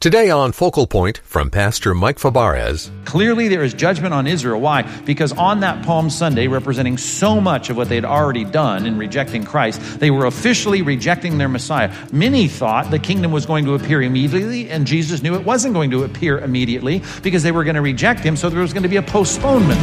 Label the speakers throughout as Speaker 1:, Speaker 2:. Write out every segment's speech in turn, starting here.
Speaker 1: Today on Focal Point from Pastor Mike Fabarez.
Speaker 2: Clearly there is judgment on Israel. Why? Because on that Palm Sunday, representing so much of what they had already done in rejecting Christ, they were officially rejecting their Messiah. Many thought the kingdom was going to appear immediately, and Jesus knew it wasn't going to appear immediately because they were going to reject him, so there was going to be a postponement.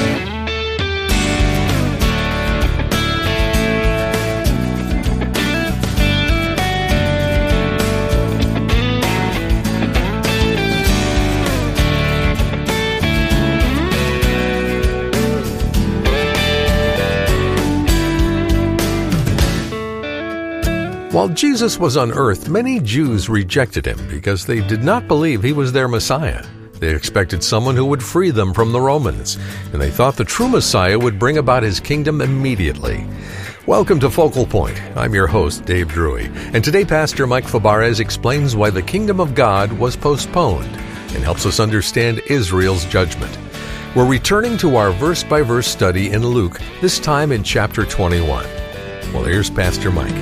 Speaker 1: While Jesus was on earth, many Jews rejected him because they did not believe he was their Messiah. They expected someone who would free them from the Romans, and they thought the true Messiah would bring about his kingdom immediately. Welcome to Focal Point. I'm your host, Dave Drury, and today Pastor Mike Fabarez explains why the kingdom of God was postponed and helps us understand Israel's judgment. We're returning to our verse-by-verse study in Luke, this time in chapter 21. Well, here's Pastor Mike.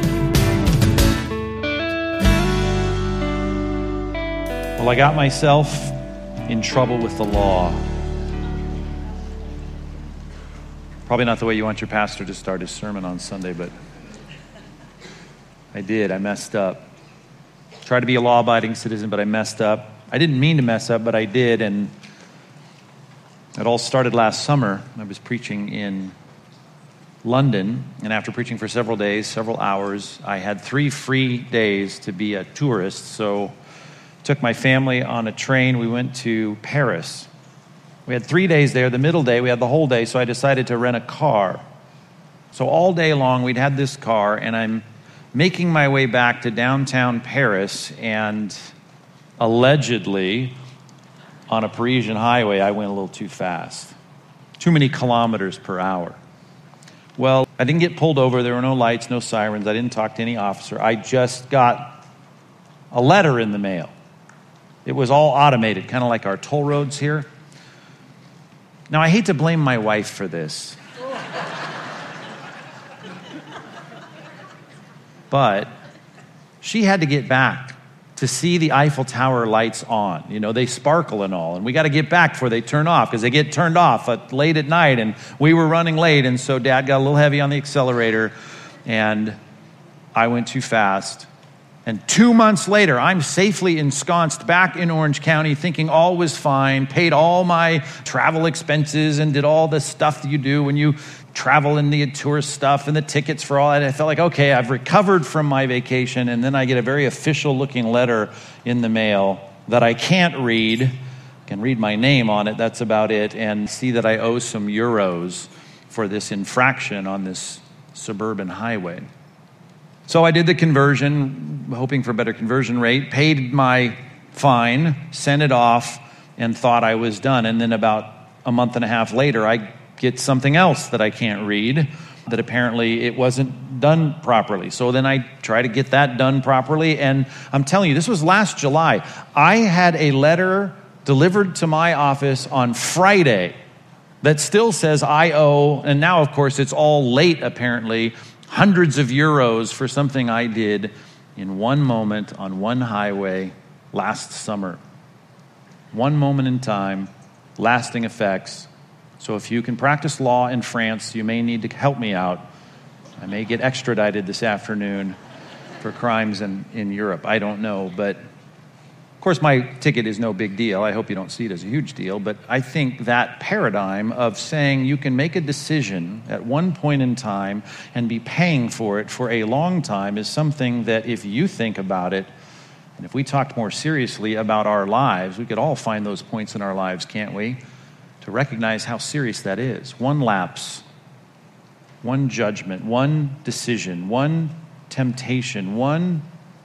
Speaker 2: Well, I got myself in trouble with the law. Probably not the way you want your pastor to start his sermon on Sunday, but I did. I messed up. Tried to be a law-abiding citizen, but I messed up. I didn't mean to mess up, but I did, and it all started last summer. I was preaching in London, and after preaching for several days, several hours, I had 3 free days to be a tourist, so took my family on a train. We went to Paris. We had 3 days there. The middle day, we had the whole day, so I decided to rent a car. So all day long, we'd had this car, and I'm making my way back to downtown Paris, and allegedly, on a Parisian highway, I went a little too fast. Too many kilometers per hour. Well, I didn't get pulled over. There were no lights, no sirens. I didn't talk to any officer. I just got a letter in the mail. It was all automated, kind of like our toll roads here. Now, I hate to blame my wife for this. But she had to get back to see the Eiffel Tower lights on. You know, they sparkle and all. And we got to get back before they turn off, because they get turned off late at night. And we were running late, and so Dad got a little heavy on the accelerator, and I went too fast. And 2 months later, I'm safely ensconced back in Orange County, thinking all was fine, paid all my travel expenses and did all the stuff that you do when you travel in the tourist stuff and the tickets for all that. I felt like, okay, I've recovered from my vacation. And then I get a very official-looking letter in the mail that I can't read. I can read my name on it, that's about it, and see that I owe some euros for this infraction on this suburban highway. So I did the conversion, hoping for a better conversion rate, paid my fine, sent it off, and thought I was done. And then about a month and a half later, I get something else that I can't read, that apparently it wasn't done properly. So then I try to get that done properly. And I'm telling you, this was last July. I had a letter delivered to my office on Friday that still says I owe, and now, of course, it's all late, apparently, hundreds of euros for something I did in one moment on one highway last summer. One moment in time, lasting effects. So if you can practice law in France, you may need to help me out. I may get extradited this afternoon for crimes in Europe. I don't know, but of course my ticket is no big deal. I hope you don't see it as a huge deal, but I think that paradigm of saying you can make a decision at one point in time and be paying for it for a long time is something that, if you think about it, and if we talked more seriously about our lives, we could all find those points in our lives, can't we? To recognize how serious that is. One lapse, one judgment, one decision, one temptation, one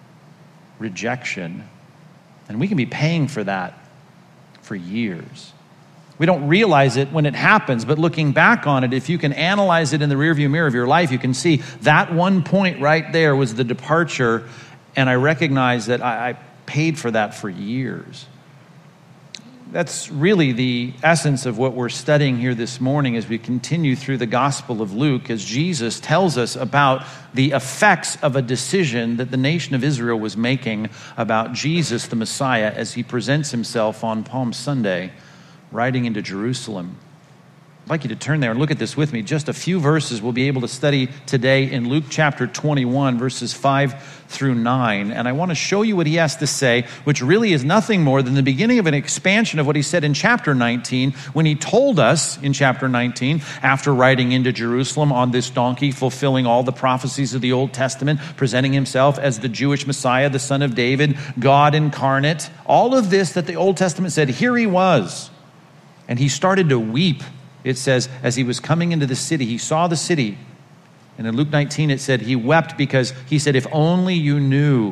Speaker 2: rejection, and we can be paying for that for years. We don't realize it when it happens, but looking back on it, if you can analyze it in the rearview mirror of your life, you can see that one point right there was the departure, and I recognize that I paid for that for years. that's really the essence of what we're studying here this morning as we continue through the Gospel of Luke, as Jesus tells us about the effects of a decision that the nation of Israel was making about Jesus, the Messiah, as he presents himself on Palm Sunday, riding into Jerusalem. I'd like you to turn there and look at this with me. Just a few verses we'll be able to study today in Luke chapter 21, verses 5 through 9. And I want to show you what he has to say, which really is nothing more than the beginning of an expansion of what he said in chapter 19, when he told us in chapter 19, after riding into Jerusalem on this donkey, fulfilling all the prophecies of the Old Testament, presenting himself as the Jewish Messiah, the Son of David, God incarnate, all of this that the Old Testament said, here he was. And he started to weep. It says, as he was coming into the city, he saw the city. And in Luke 19, it said he wept because he said, if only you knew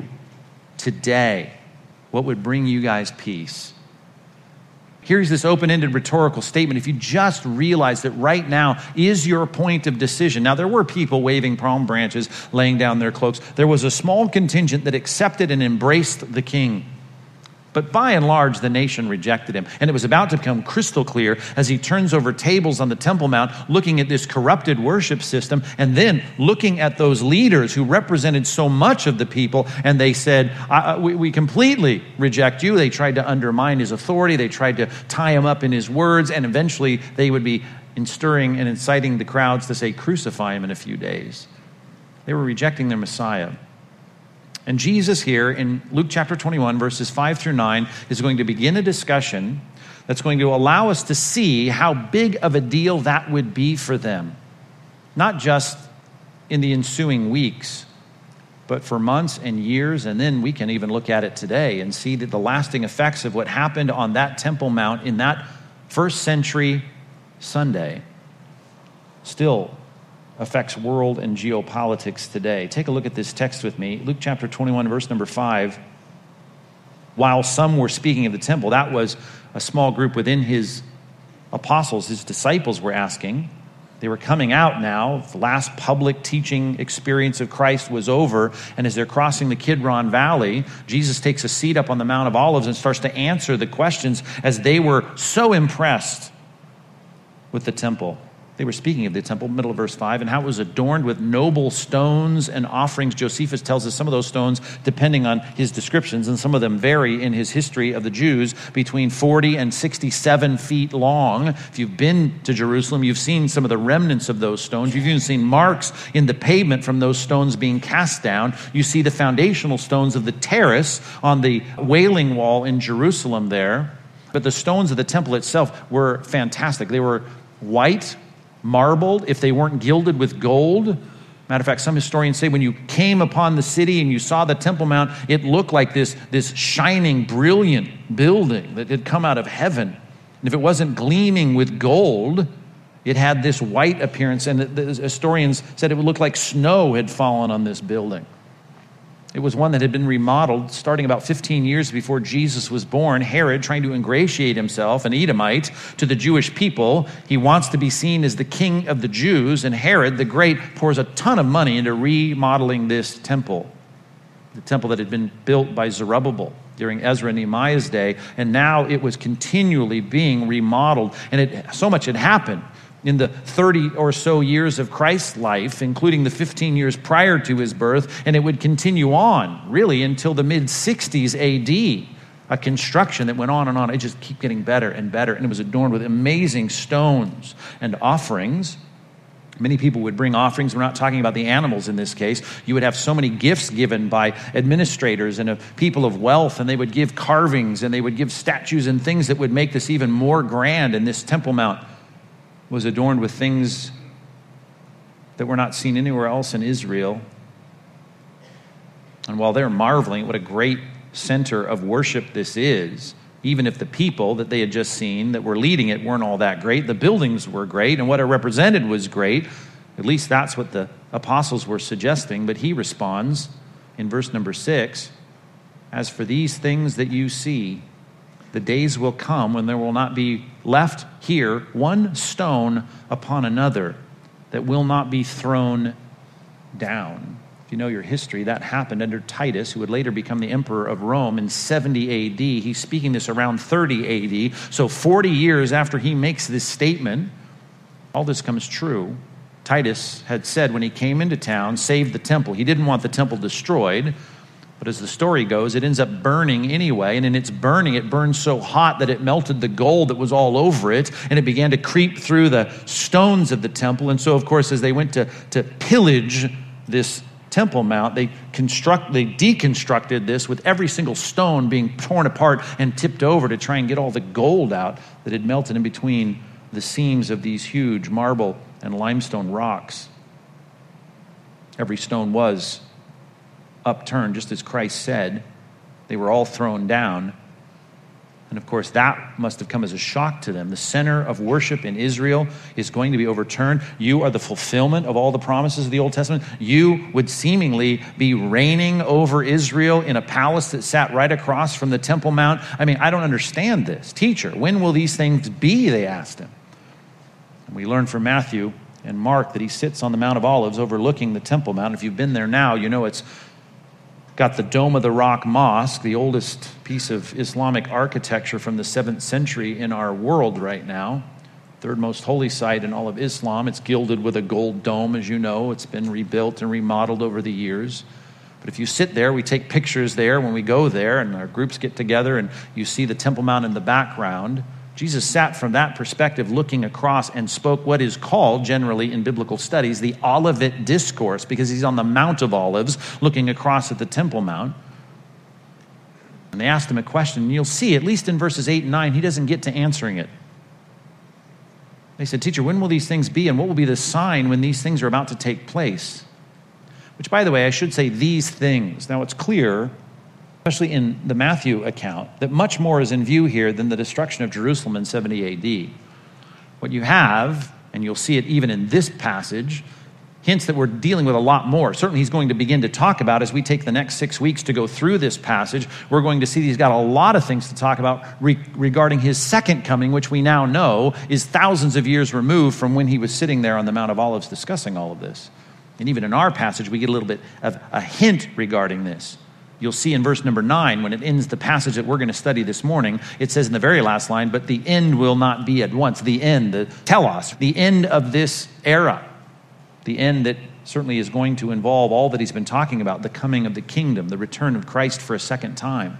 Speaker 2: today what would bring you guys peace. Here's this open-ended rhetorical statement. If you just realize that right now is your point of decision. Now, there were people waving palm branches, laying down their cloaks. There was a small contingent that accepted and embraced the king. But by and large, the nation rejected him. And it was about to become crystal clear as he turns over tables on the Temple Mount, looking at this corrupted worship system, and then looking at those leaders who represented so much of the people, and they said, we completely reject you. They tried to undermine his authority. They tried to tie him up in his words, and eventually they would be stirring and inciting the crowds to say, crucify him in a few days. They were rejecting their Messiah. And Jesus here in Luke chapter 21, verses 5 through 9, is going to begin a discussion that's going to allow us to see how big of a deal that would be for them. Not just in the ensuing weeks, but for months and years. And then we can even look at it today and see that the lasting effects of what happened on that Temple Mount in that first century Sunday still affects world and geopolitics today. Take a look at this text with me. Luke chapter 21, verse number 5. While some were speaking of the temple, that was a small group within his apostles, his disciples were asking. They were coming out now. The last public teaching experience of Christ was over. And as they're crossing the Kidron Valley, Jesus takes a seat up on the Mount of Olives and starts to answer the questions as they were so impressed with the temple. They were speaking of the temple, middle of verse 5, and how it was adorned with noble stones and offerings. Josephus tells us some of those stones, depending on his descriptions, and some of them vary in his history of the Jews, between 40 and 67 feet long. If you've been to Jerusalem, you've seen some of the remnants of those stones. You've even seen marks in the pavement from those stones being cast down. You see the foundational stones of the terrace on the Wailing Wall in Jerusalem there. But the stones of the temple itself were fantastic. They were white, marbled, if they weren't gilded with gold. Matter of fact, some historians say when you came upon the city and you saw the Temple Mount, it looked like this shining, brilliant building that had come out of heaven. And if it wasn't gleaming with gold, it had this white appearance, and the historians said it would look like snow had fallen on this building. It was one that had been remodeled starting about 15 years before Jesus was born. Herod, trying to ingratiate himself, an Edomite, to the Jewish people. He wants to be seen as the king of the Jews, and Herod the Great pours a ton of money into remodeling this temple. The temple that had been built by Zerubbabel during Ezra and Nehemiah's day, and now it was continually being remodeled, and so much had happened in the 30 or so years of Christ's life, including the 15 years prior to his birth, and it would continue on, really, until the mid-60s A.D., a construction that went on and on. It just kept getting better and better, and it was adorned with amazing stones and offerings. Many people would bring offerings. We're not talking about the animals in this case. You would have so many gifts given by administrators and people of wealth, and they would give carvings, and they would give statues and things that would make this even more grand, and this Temple Mount was adorned with things that were not seen anywhere else in Israel. And while they're marveling at what a great center of worship this is, even if the people that they had just seen that were leading it weren't all that great, the buildings were great, and what it represented was great. At least that's what the apostles were suggesting. But he responds in verse number 6, "As for these things that you see, the days will come when there will not be left here one stone upon another that will not be thrown down." If you know your history, that happened under Titus, who would later become the emperor of Rome in 70 AD. He's speaking this around 30 AD. So 40 years after he makes this statement, all this comes true. Titus had said when he came into town, save the temple. He didn't want the temple destroyed. But as the story goes, it ends up burning anyway. And in its burning, it burned so hot that it melted the gold that was all over it. And it began to creep through the stones of the temple. And so, of course, as they went to pillage this Temple Mount, they deconstructed this with every single stone being torn apart and tipped over to try and get all the gold out that had melted in between the seams of these huge marble and limestone rocks. Every stone was upturned, just as Christ said. They were all thrown down. And of course, that must have come as a shock to them. The center of worship in Israel is going to be overturned. You are the fulfillment of all the promises of the Old Testament. You would seemingly be reigning over Israel in a palace that sat right across from the Temple Mount. I mean, I don't understand this. Teacher, when will these things be? They asked him. And we learn from Matthew and Mark that he sits on the Mount of Olives overlooking the Temple Mount. If you've been there now, you know it's got the Dome of the Rock Mosque, the oldest piece of Islamic architecture from the 7th century in our world right now. Third most holy site in all of Islam. It's gilded with a gold dome, as you know. It's been rebuilt and remodeled over the years. But if you sit there, we take pictures there when we go there, and our groups get together, and you see the Temple Mount in the background. Jesus sat from that perspective looking across and spoke what is called generally in biblical studies the Olivet Discourse, because he's on the Mount of Olives looking across at the Temple Mount. And they asked him a question, and you'll see, at least in verses 8 and 9, he doesn't get to answering it. They said, Teacher, when will these things be, and what will be the sign when these things are about to take place? Which, by the way, I should say these things. Now, it's clear, especially in the Matthew account, that much more is in view here than the destruction of Jerusalem in 70 AD. What you have, and you'll see it even in this passage, hints that we're dealing with a lot more. Certainly he's going to begin to talk about, as we take the next 6 weeks to go through this passage, we're going to see he's got a lot of things to talk about regarding his second coming, which we now know is thousands of years removed from when he was sitting there on the Mount of Olives discussing all of this. And even in our passage, we get a little bit of a hint regarding this. You'll see in verse number 9, when it ends the passage that we're going to study this morning, it says in the very last line, but the end will not be at once. The end, the telos, the end of this era. The end that certainly is going to involve all that he's been talking about, the coming of the kingdom, the return of Christ for a second time.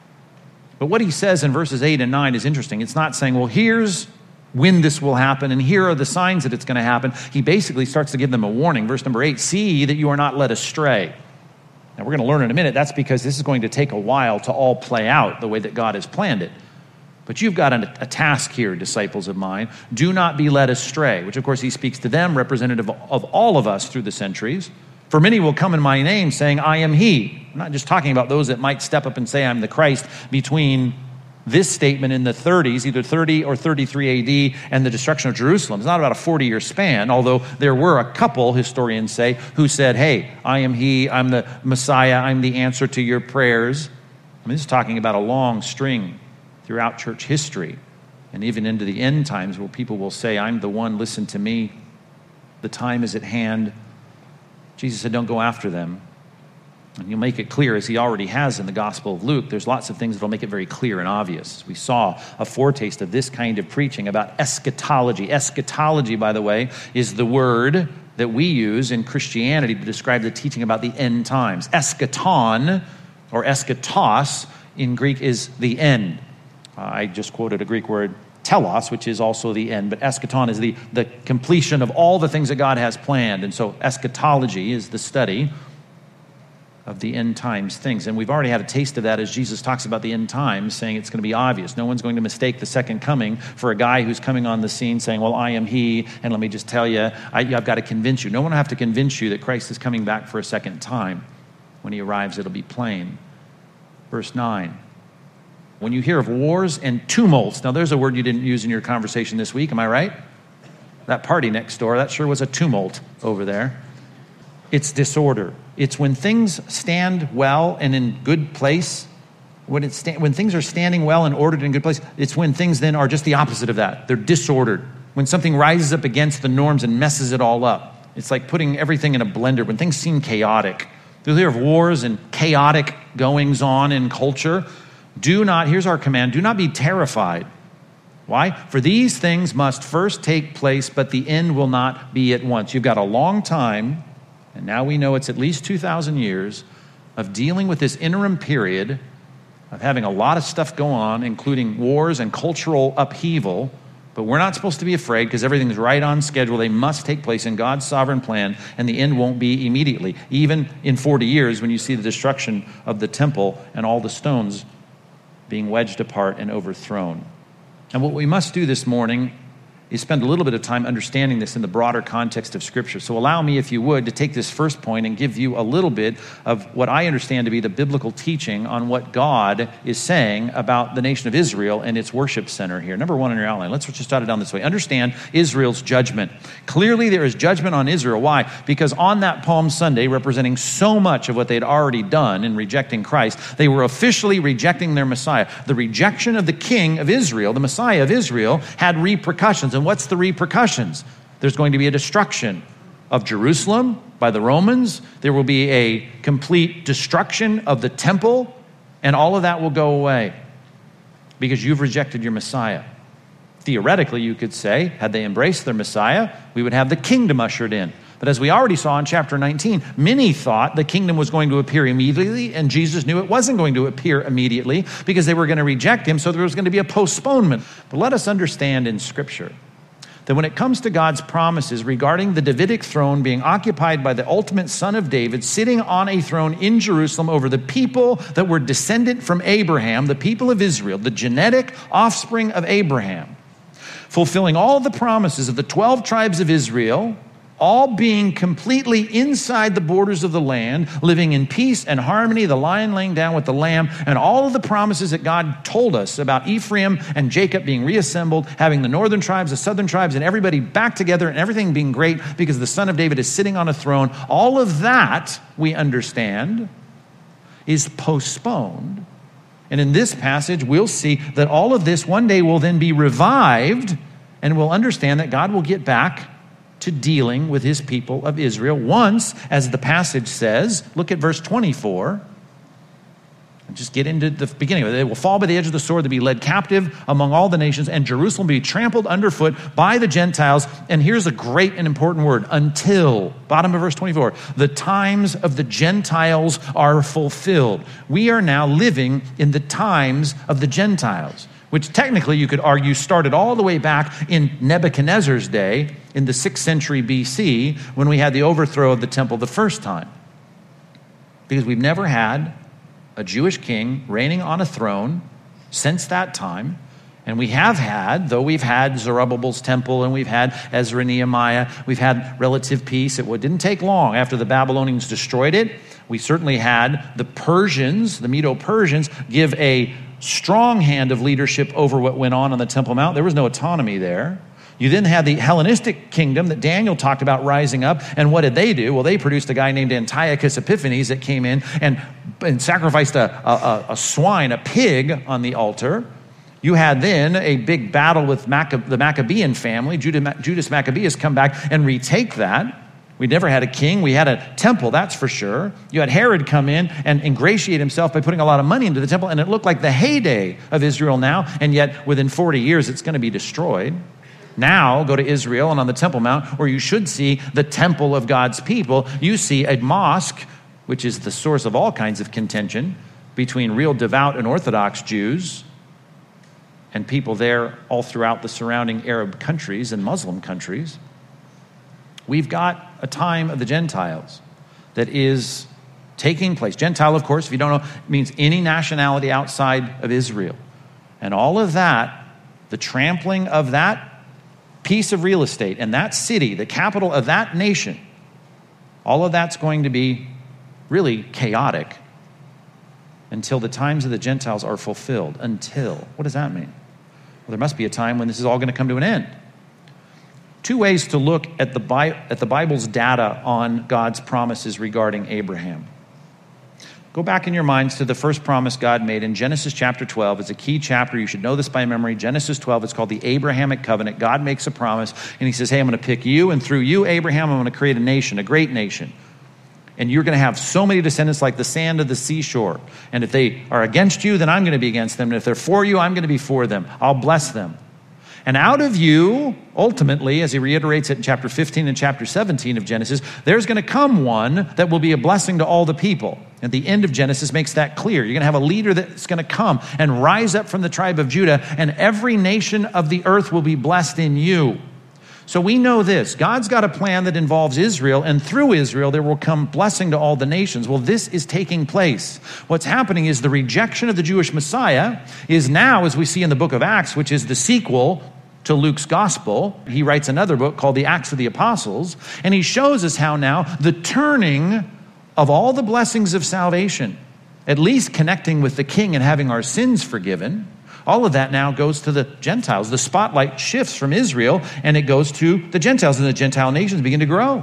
Speaker 2: But what he says in verses 8 and 9 is interesting. It's not saying, well, here's when this will happen, and here are the signs that it's going to happen. He basically starts to give them a warning. Verse number 8, see that you are not led astray. Now, we're going to learn in a minute, that's because this is going to take a while to all play out the way that God has planned it. But you've got a task here, disciples of mine. Do not be led astray, which, of course, he speaks to them, representative of all of us through the centuries. For many will come in my name, saying, I am he. I'm not just talking about those that might step up and say, I'm the Christ, between this statement in the 30s, either 30 or 33 AD, and the destruction of Jerusalem. It's not about a 40-year span, although there were a couple, historians say, who said, hey, I am he, I'm the Messiah, I'm the answer to your prayers. I mean, this is talking about a long string throughout church history, and even into the end times where people will say, I'm the one, listen to me, the time is at hand. Jesus said, don't go after them. And you'll make it clear, as he already has in the Gospel of Luke. There's lots of things that will make it very clear and obvious. We saw a foretaste of this kind of preaching about eschatology. Eschatology, by the way, is the word that we use in Christianity to describe the teaching about the end times. Eschaton, or eschatos, in Greek is the end. I just quoted a Greek word, telos, which is also the end, but eschaton is the completion of all the things that God has planned. And so eschatology is the study of the end times things. And we've already had a taste of that as Jesus talks about the end times, saying it's going to be obvious. No one's going to mistake the second coming for a guy who's coming on the scene saying, well, I am he, and let me just tell you, I've got to convince you. No one will have to convince you that Christ is coming back for a second time. When he arrives, it'll be plain. Verse 9. When you hear of wars and tumults, now there's a word you didn't use in your conversation this week, am I right? That party next door, that sure was a tumult over there. It's disorder. It's when things stand well and in good place, when things are standing well and ordered in good place, it's when things then are just the opposite of that. They're disordered. When something rises up against the norms and messes it all up. It's like putting everything in a blender when things seem chaotic. You'll hear of wars and chaotic goings on in culture. Here's our command, do not be terrified. Why? For these things must first take place, but the end will not be at once. You've got a long time, and now we know it's at least 2,000 years, of dealing with this interim period of having a lot of stuff go on, including wars and cultural upheaval. But we're not supposed to be afraid because everything's right on schedule. They must take place in God's sovereign plan, and the end won't be immediately. Even in 40 years, when you see the destruction of the temple and all the stones being wedged apart and overthrown. And what we must do this morning is spend a little bit of time understanding this in the broader context of Scripture. So allow me, if you would, to take this first point and give you a little bit of what I understand to be the biblical teaching on what God is saying about the nation of Israel and its worship center here. Number one on your outline. Let's just jot it down this way. Understand Israel's judgment. Clearly there is judgment on Israel. Why? Because on that Palm Sunday, representing so much of what they'd already done in rejecting Christ, they were officially rejecting their Messiah. The rejection of the King of Israel, the Messiah of Israel, had repercussions. And what's the repercussions? There's going to be a destruction of Jerusalem by the Romans. There will be a complete destruction of the temple, and all of that will go away because you've rejected your Messiah. Theoretically, you could say, had they embraced their Messiah, we would have the kingdom ushered in. But as we already saw in chapter 19, many thought the kingdom was going to appear immediately, and Jesus knew it wasn't going to appear immediately because they were going to reject him, so there was going to be a postponement. But let us understand in Scripture that when it comes to God's promises regarding the Davidic throne being occupied by the ultimate son of David, sitting on a throne in Jerusalem over the people that were descendant from Abraham, the people of Israel, the genetic offspring of Abraham, fulfilling all the promises of the 12 tribes of Israel, all being completely inside the borders of the land, living in peace and harmony, the lion laying down with the lamb, and all of the promises that God told us about Ephraim and Jacob being reassembled, having the northern tribes, the southern tribes, and everybody back together, and everything being great because the Son of David is sitting on a throne. All of that, we understand, is postponed. And in this passage, we'll see that all of this one day will then be revived, and we'll understand that God will get back to dealing with his people of Israel once, as the passage says. Look at verse 24. And just get into the beginning of it. They will fall by the edge of the sword, to be led captive among all the nations, and Jerusalem will be trampled underfoot by the Gentiles. And here's a great and important word, until, bottom of verse 24, the times of the Gentiles are fulfilled. We are now living in the times of the Gentiles, which technically you could argue started all the way back in Nebuchadnezzar's day in the 6th century BC when we had the overthrow of the temple the first time. Because we've never had a Jewish king reigning on a throne since that time. And we have had, though we've had Zerubbabel's temple and we've had Ezra and Nehemiah, we've had relative peace. It didn't take long after the Babylonians destroyed it. We certainly had the Persians, the Medo-Persians, give a strong hand of leadership over what went on the Temple Mount. There was no autonomy there. You then had the Hellenistic kingdom that Daniel talked about rising up. And what did they do? Well, they produced a guy named Antiochus Epiphanes that came in and sacrificed a swine, a pig, on the altar. You had then a big battle with the Maccabean family. Judas Maccabeus come back and retake that. We never had a king. We had a temple, that's for sure. You had Herod come in and ingratiate himself by putting a lot of money into the temple, and it looked like the heyday of Israel now, and yet within 40 years it's going to be destroyed. Now, go to Israel and on the Temple Mount, where you should see the temple of God's people, you see a mosque, which is the source of all kinds of contention between real devout and Orthodox Jews and people there all throughout the surrounding Arab countries and Muslim countries. We've got a time of the Gentiles that is taking place. Gentile, of course, if you don't know, means any nationality outside of Israel. And all of that, the trampling of that piece of real estate and that city, the capital of that nation, all of that's going to be really chaotic until the times of the Gentiles are fulfilled. Until. What does that mean? Well, there must be a time when this is all going to come to an end. Two ways to look at the Bible's data on God's promises regarding Abraham. Go back in your minds to the first promise God made in Genesis chapter 12. It's a key chapter. You should know this by memory. Genesis 12, it's called the Abrahamic covenant. God makes a promise, and he says, hey, I'm going to pick you, and through you, Abraham, I'm going to create a nation, a great nation. And you're going to have so many descendants like the sand of the seashore. And if they are against you, then I'm going to be against them. And if they're for you, I'm going to be for them. I'll bless them. And out of you, ultimately, as he reiterates it in chapter 15 and chapter 17 of Genesis, there's going to come one that will be a blessing to all the people. At the end of Genesis makes that clear. You're going to have a leader that's going to come and rise up from the tribe of Judah, and every nation of the earth will be blessed in you. So we know this. God's got a plan that involves Israel, and through Israel there will come blessing to all the nations. Well, this is taking place. What's happening is the rejection of the Jewish Messiah is now, as we see in the book of Acts, which is the sequel to Luke's gospel. He writes another book called the Acts of the Apostles, and he shows us how now the turning of all the blessings of salvation, at least connecting with the King and having our sins forgiven, all of that now goes to the Gentiles. The spotlight shifts from Israel and it goes to the Gentiles, and the Gentile nations begin to grow.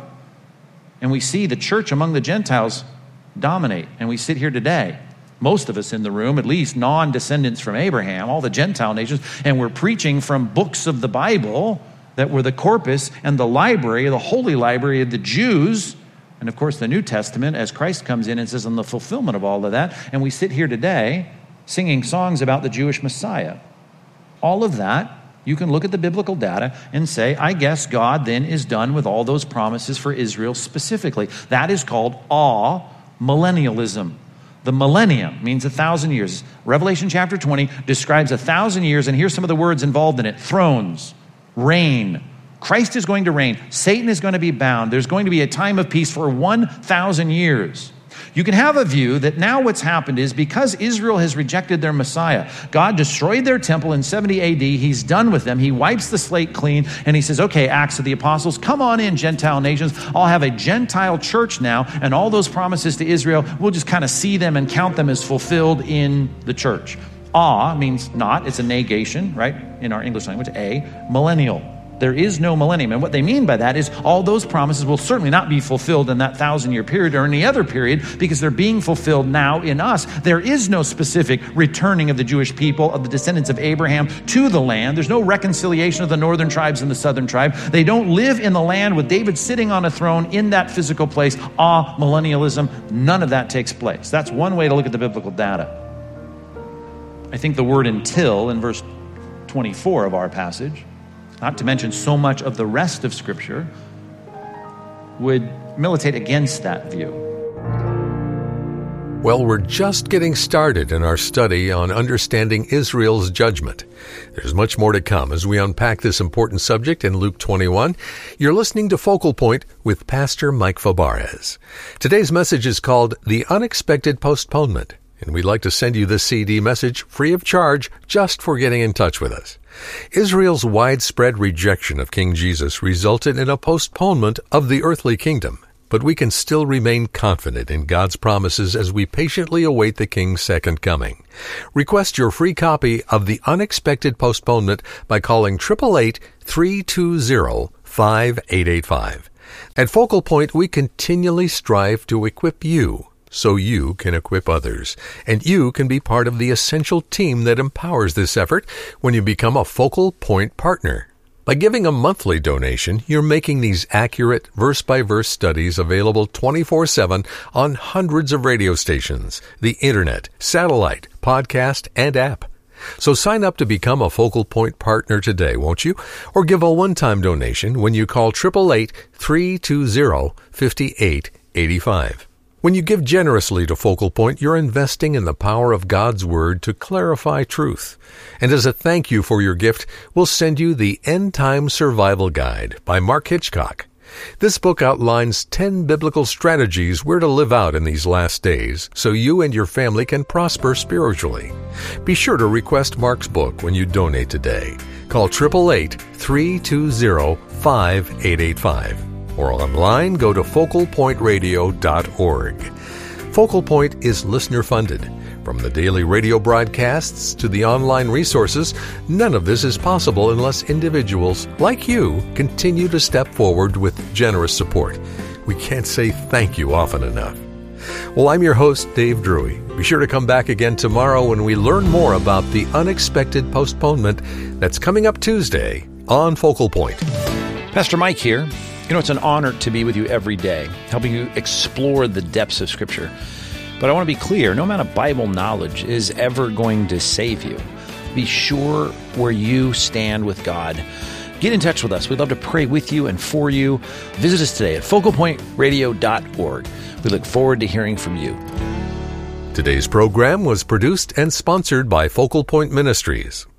Speaker 2: And we see the church among the Gentiles dominate. And we sit here today, most of us in the room, at least non-descendants from Abraham, all the Gentile nations, and we're preaching from books of the Bible that were the corpus and the library, the holy library of the Jews. And of course, the New Testament, as Christ comes in and says, in the fulfillment of all of that. And we sit here today singing songs about the Jewish Messiah. All of that, you can look at the biblical data and say, I guess God then is done with all those promises for Israel specifically. That is called millennialism. The millennium means 1,000 years. Revelation chapter 20 describes 1,000 years, and here's some of the words involved in it. Thrones, reign. Christ is going to reign. Satan is going to be bound. There's going to be a time of peace for 1,000 years. You can have a view that now what's happened is because Israel has rejected their Messiah, God destroyed their temple in 70 AD. He's done with them. He wipes the slate clean, and he says, okay, Acts of the Apostles, come on in, Gentile nations. I'll have a Gentile church now, and all those promises to Israel, we'll just kind of see them and count them as fulfilled in the church. Means not. It's a negation, right? In our English language, millennial. There is no millennium. And what they mean by that is all those promises will certainly not be fulfilled in that 1,000-year period or any other period because they're being fulfilled now in us. There is no specific returning of the Jewish people, of the descendants of Abraham to the land. There's no reconciliation of the northern tribes and the southern tribe. They don't live in the land with David sitting on a throne in that physical place. Millennialism, none of that takes place. That's one way to look at the biblical data. I think the word until in verse 24 of our passage, not to mention so much of the rest of Scripture, would militate against that view.
Speaker 1: Well, we're just getting started in our study on understanding Israel's judgment. There's much more to come as we unpack this important subject in Luke 21. You're listening to Focal Point with Pastor Mike Fabarez. Today's message is called The Unexpected Postponement, and we'd like to send you this CD message free of charge just for getting in touch with us. Israel's widespread rejection of King Jesus resulted in a postponement of the earthly kingdom, but we can still remain confident in God's promises as we patiently await the King's second coming. Request your free copy of The Unexpected Postponement by calling 888-320-5885. At Focal Point, we continually strive to equip you so you can equip others. And you can be part of the essential team that empowers this effort when you become a Focal Point partner. By giving a monthly donation, you're making these accurate, verse-by-verse studies available 24/7 on hundreds of radio stations, the internet, satellite, podcast, and app. So sign up to become a Focal Point partner today, won't you? Or give a one-time donation when you call 888-320-5885. When you give generously to Focal Point, you're investing in the power of God's Word to clarify truth. And as a thank you for your gift, we'll send you the End Time Survival Guide by Mark Hitchcock. This book outlines 10 biblical strategies we're to live out in these last days so you and your family can prosper spiritually. Be sure to request Mark's book when you donate today. Call 888-320-5885. Or online, go to focalpointradio.org. Focal Point is listener-funded. From the daily radio broadcasts to the online resources, none of this is possible unless individuals like you continue to step forward with generous support. We can't say thank you often enough. Well, I'm your host, Dave Drury. Be sure to come back again tomorrow when we learn more about the unexpected postponement that's coming up Tuesday on Focal Point.
Speaker 3: Pastor Mike here. You know, it's an honor to be with you every day, helping you explore the depths of Scripture. But I want to be clear, no amount of Bible knowledge is ever going to save you. Be sure where you stand with God. Get in touch with us. We'd love to pray with you and for you. Visit us today at focalpointradio.org. We look forward to hearing from you.
Speaker 1: Today's program was produced and sponsored by Focal Point Ministries.